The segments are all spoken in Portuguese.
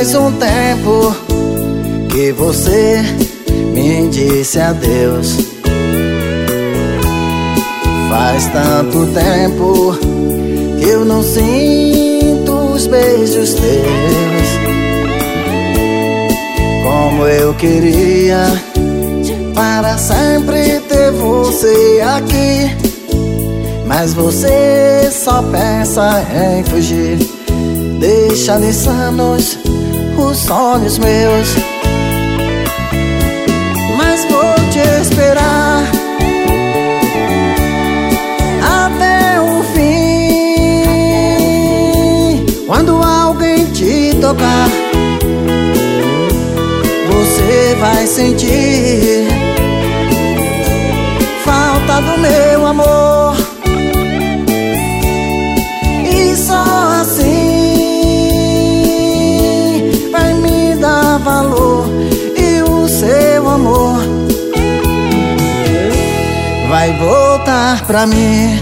faz um tempo que você me disse adeus. Faz tanto tempo que eu não sinto os beijos teus. Como eu queria para sempre ter você aqui, mas você só pensa em fugir. Deixa insanos os sonhos meus, mas vou te esperar até o fim. Quando alguém te tocar, você vai sentir falta do meu amor, e só assim vai me dar valor. E o seu amor vai voltar pra mim.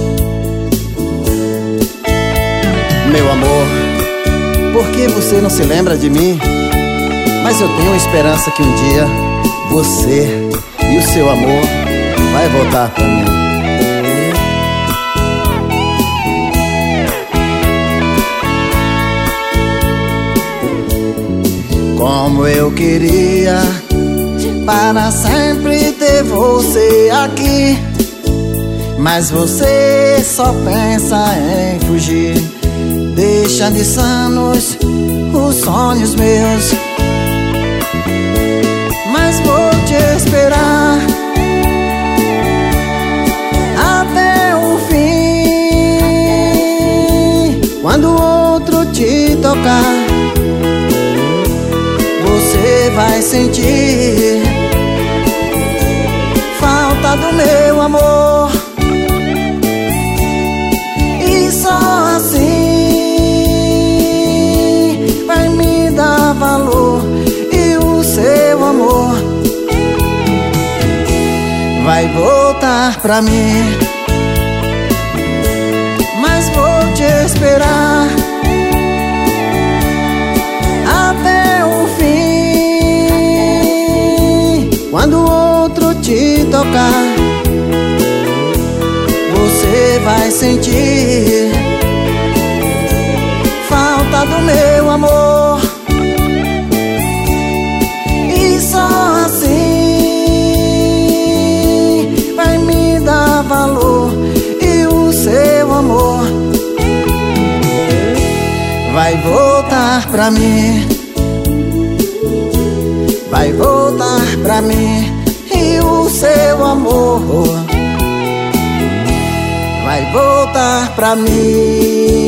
Meu amor, por que você não se lembra de mim? Mas eu tenho esperança que um dia você e o seu amor vai voltar pra mim. Como eu queria para sempre ter você aqui, mas você só pensa em fugir. Deixa de insanos os sonhos meus, mas vou te esperar até o fim. Quando o outro te tocar, você vai sentir falta do meu amor, e só assim vai me dar valor. E o seu amor vai voltar pra mim, mas vou te esperar até o fim. Quando o outro te tocar, você vai sentir falta do meu amor, e só assim vai me dar valor. E o seu amor vai voltar pra mim, vai voltar pra mim. E o seu amor vai voltar pra mim.